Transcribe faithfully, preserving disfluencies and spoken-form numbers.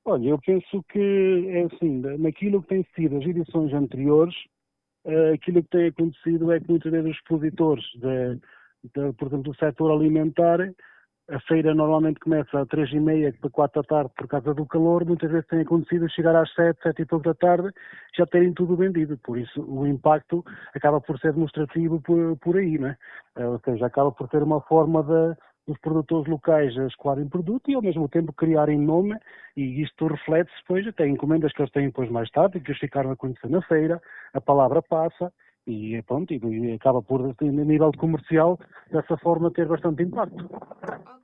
Olha, eu penso que é assim, naquilo que tem sido as edições anteriores, eh, aquilo que tem acontecido é que muitas vezes os expositores, de, de, por exemplo, do setor alimentar, a feira normalmente começa às três e meia para quatro da tarde por causa do calor, muitas vezes tem acontecido chegar às sete, sete e pouco da tarde, já terem tudo vendido, por isso o impacto acaba por ser demonstrativo por, por aí, não é? Eh, Ou seja, acaba por ter uma forma de, dos produtores locais a escoarem produto e ao mesmo tempo criarem nome, e isto reflete-se depois até em encomendas que eles têm depois mais tarde, que eles ficaram a conhecer na feira, a palavra passa, e pronto, e, e acaba por, a nível comercial, dessa forma ter bastante impacto.